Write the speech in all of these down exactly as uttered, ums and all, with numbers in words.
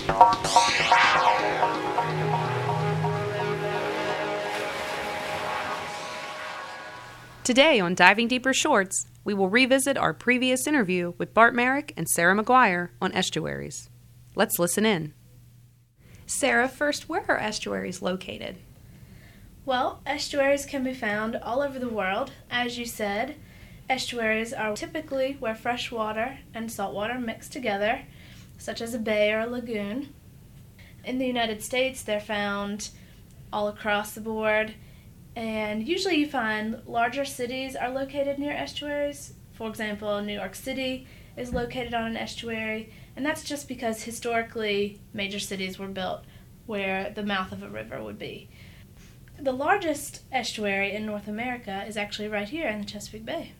Today on Diving Deeper Shorts, we will revisit our previous interview with Bart Merrick and Sarah McGuire on estuaries. Let's listen in. Sarah, first, where are estuaries located? Well, estuaries can be found all over the world. As you said, estuaries are typically where fresh water and salt water mix together, such as a bay or a lagoon. In the United States, they're found all across the board. And usually you find larger cities are located near estuaries. For example, New York City is located on an estuary, and that's just because historically major cities were built where the mouth of a river would be. The largest estuary in North America is actually right here in the Chesapeake Bay.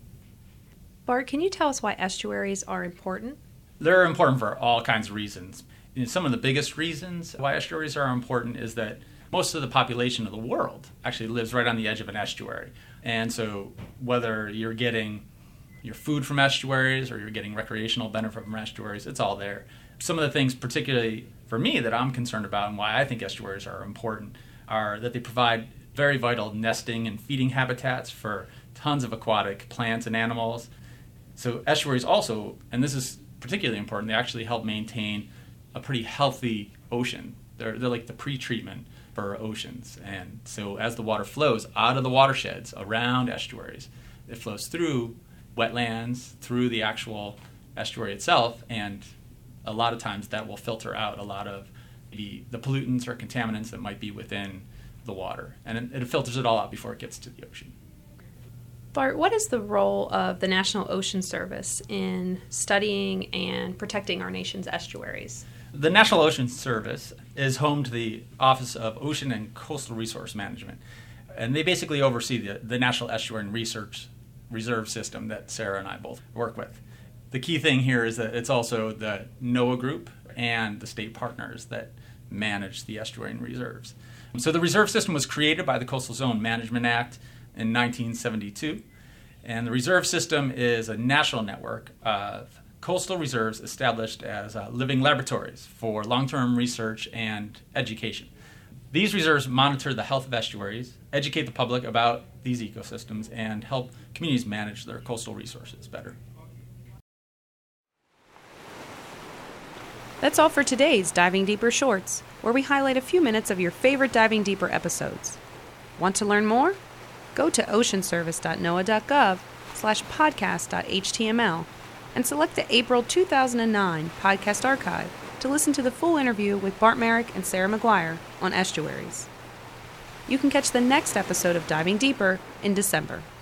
Bart, can you tell us why estuaries are important? They're important for all kinds of reasons. And some of the biggest reasons why estuaries are important is that most of the population of the world actually lives right on the edge of an estuary. And so whether you're getting your food from estuaries or you're getting recreational benefit from estuaries, it's all there. Some of the things, particularly for me, that I'm concerned about and why I think estuaries are important are that they provide very vital nesting and feeding habitats for tons of aquatic plants and animals. So estuaries also, and this is particularly important, they actually help maintain a pretty healthy ocean. They're, they're like the pre-treatment for oceans. And so as the water flows out of the watersheds around estuaries, it flows through wetlands, through the actual estuary itself, and a lot of times that will filter out a lot of the, the pollutants or contaminants that might be within the water. And it, it filters it all out before it gets to the ocean. Bart, what is the role of the National Ocean Service in studying and protecting our nation's estuaries? The National Ocean Service is home to the Office of Ocean and Coastal Resource Management, and they basically oversee the, the National Estuary and Research Reserve System that Sarah and I both work with. The key thing here is that it's also the NOAA group and the state partners that manage the estuarine reserves. So the reserve system was created by the Coastal Zone Management Act in nineteen seventy-two, and the reserve system is a national network of coastal reserves established as uh, living laboratories for long-term research and education. These reserves monitor the health of estuaries, educate the public about these ecosystems, and help communities manage their coastal resources better. That's all for today's Diving Deeper Shorts, where we highlight a few minutes of your favorite Diving Deeper episodes. Want to learn more? Go to oceanservice.noaa.gov slash podcast.html and select the April two thousand nine podcast archive to listen to the full interview with Bart Merrick and Sarah McGuire on estuaries. You can catch the next episode of Diving Deeper in December.